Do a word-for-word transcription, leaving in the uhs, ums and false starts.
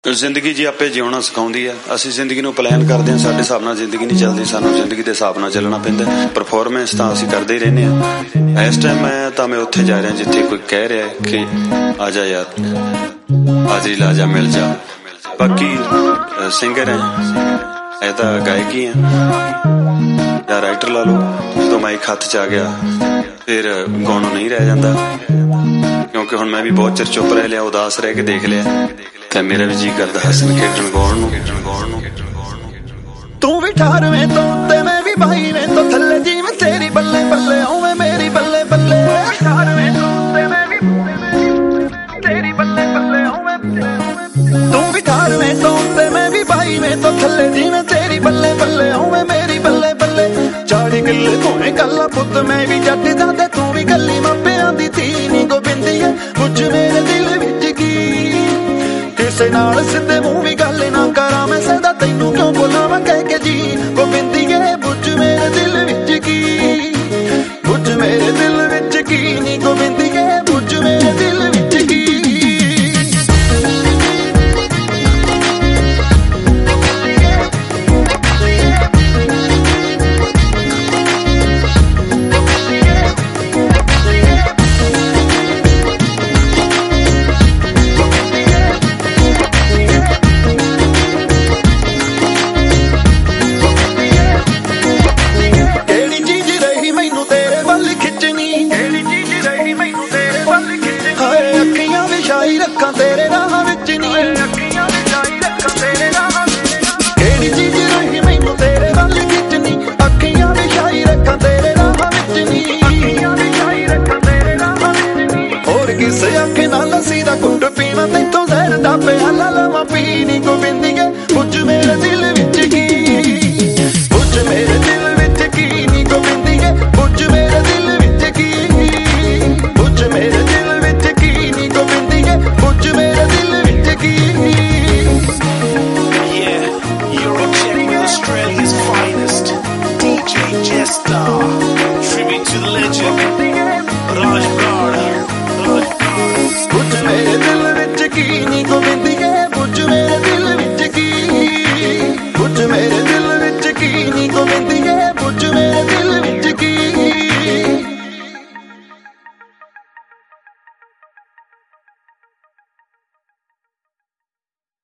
ਜ਼ਿੰਦਗੀ ਜੀ ਆਪੇ ਜਿਉਣਾ ਸਿਖਾਉਂਦੀ ਆ। ਅਸੀਂ ਜ਼ਿੰਦਗੀ ਨੂੰ ਪਲਾਨ ਕਰਦੇ ਹਾਂ, ਸਾਡੇ ਹਿਸਾਬ ਨਾਲ ਜ਼ਿੰਦਗੀ ਨਹੀਂ ਚੱਲਦੀ, ਸਾਨੂੰ ਜ਼ਿੰਦਗੀ ਦੇ ਹਿਸਾਬ ਨਾਲ ਚੱਲਣਾ ਪੈਂਦਾ। ਪਰਫੋਰਮੈਂਸ ਤਾਂ ਅਸੀਂ ਕਰਦੇ ਹੀ ਰਹਿੰਦੇ ਹਾਂ। ਇਸ ਟਾਈਮ ਮੈਂ ਤਾਂ ਮੈਂ ਉੱਥੇ ਜਾ ਰਿਹਾ ਜਿੱਥੇ ਕੋਈ ਕਹਿ ਰਿਹਾ ਕਿ ਆ ਜਾ ਯਾਰ, ਹਾਜ਼ਰੀ ਲਾ ਜਾ, ਮਿਲ ਜਾ। ਬਾਕੀ ਸਿੰਗਰ ਹੈ, ਇਹ ਤਾਂ ਗਾਇਕੀ ਹੈ ਜਾਂ ਰਾਈਟਰ ਲਾ ਲਓ। ਜਦੋਂ ਮਾਈਕ ਹੱਥ 'ਚ ਆ ਗਿਆ ਫਿਰ ਗਾਉਣੋਂ ਨਹੀਂ ਰਹਿ ਜਾਂਦਾ, ਕਿਉਂਕਿ ਹੁਣ ਮੈਂ ਵੀ ਬਹੁਤ ਚਿਰ ਚੁੱਪ ਰਹਿ ਲਿਆ, ਉਦਾਸ ਰਹਿ ਕੇ ਦੇਖ ਲਿਆ ਤੇ ਮੇਰਾ ਵੀ ਜੀ ਕਰਦਾ ਹੱਸਣ ਖੇਡਣ ਗਾਉਣ ਨੂੰ ਗਾਉਣ ਨੂੰ। ਤੂੰ ਵੀ ਅਠਾਰਵੇਂ ਤੋਂ ਤੇ ਮੈਂ ਵੀ ਬਾਈਵੇਂ ਤੋਂ ਥੱਲੇ, ਜਿਵੇਂ ਤੇਰੀ ਬੱਲੇ ਬੱਲੇ ਉਵੇਂ ਮੇਰੀ ਬੱਲੇ ਬੱਲੇ। ਅਠਾਰਵੇਂ ਤੋਂ ਤੇ ਮੈਂ ਵੀ ਤੇਰੀ ਬੱਲੇ ਬੱਲੇ ਉਵੇਂ, ਤੂੰ ਵੀ ਅਠਾਰਵੇਂ ਤੋਂ ਤੇ ਮੈਂ ਵੀ ਬਾਈਵੇਂ ਤੋਂ ਥੱਲੇ, ਜਿਵੇਂ ਤੇਰੀ ਬੱਲੇ ਬੱਲੇ ਉਵੇਂ ਮੇਰੀ ਬੱਲੇ ਬੱਲੇ। ਚਾੜੀ ਕਿੱਲੇ ਤੂੰ ਕੱਲਾ ਪੁੱਤ, ਮੈਂ ਵੀ ਜੱਟ ਦਾ ਤੇ ਤੂੰ ਵੀ ਕੱਲੀ ਮਾਪਿਆਂ ਦੀ ਧੀ ਨੀ ਗੋਬਿੰਦੀਏ। ਕੁਝ ਮੇਰੇ ਦਿਲ ਵਿੱਚ ਕੀ ਕਿਸੇ ਨਾਲ ਸਿੱਧੇ ਮੂੰਹ ਵੀ ਗੱਲ ਨਾ ਕਰਾਂ ਮੈਂ, ਸਦਾ ਤੈਨੂੰ ਕਿਉਂ ਬੁਲਾਵਾਂ ਕਹਿ ਕੇ ਜੀ ਗੋਬਿੰਦੀਏ। ਬੁੱਝ ਮੇਰੇ ਦਿਲ ਵਿੱਚ ਕੀ, ਬੁੱਝ ਮੇਰੇ ਦਿਲ ਵਿੱਚ ਕੀ ਨੀ ਗੋਬਿੰਦੀਏ, ਬੁੱਝ ਮੇਰੇ ਦਿਲ ਵਿੱਚ ਕੀ। ਰੱਖਾਂ ਤੇਰੇ ਰਾਹਾਂ ਵਿੱਚ ਨੀ, ਅੱਖੀਆਂ ਵਿਛਾਈ ਰੱਖਾਂ ਤੇਰੇ ਰਾਹਾਂ ਵਿੱਚ, ਕਿਹੜੀ ਚੀਜ਼ ਰਹੀ ਮੈਨੂੰ ਤੇਰੇ ਵੱਲ ਖਿੱਚਣੀ। ਅੱਖੀਆਂ ਵਿਛਾਈ ਰੱਖਾਂ ਤੇਰੇ ਰਾਹਾਂ ਵਿੱਚ ਨੀ, ਅੱਖੀਆਂ ਵਿਛਾਈ ਰੱਖਾਂ ਤੇਰੇ ਰਾਹਾਂ ਵਿੱਚ ਨੀ। ਹੋਰ ਕਿਸੇ ਆਖੇ ਨਾਲ ਲੱਸੀ ਦਾ ਘੁੱਟ ਪੀਵਾਂ, ਤੈਥੋਂ ਜ਼ਹਿਰ ਦਾ ਪਿਆਲਾ ਲਵਾਂ ਪੀ ਨੀ ਗੋਬਿੰਦੀਏ। ਬੁੱਝ ਮੇਰੇ ਦਿਲ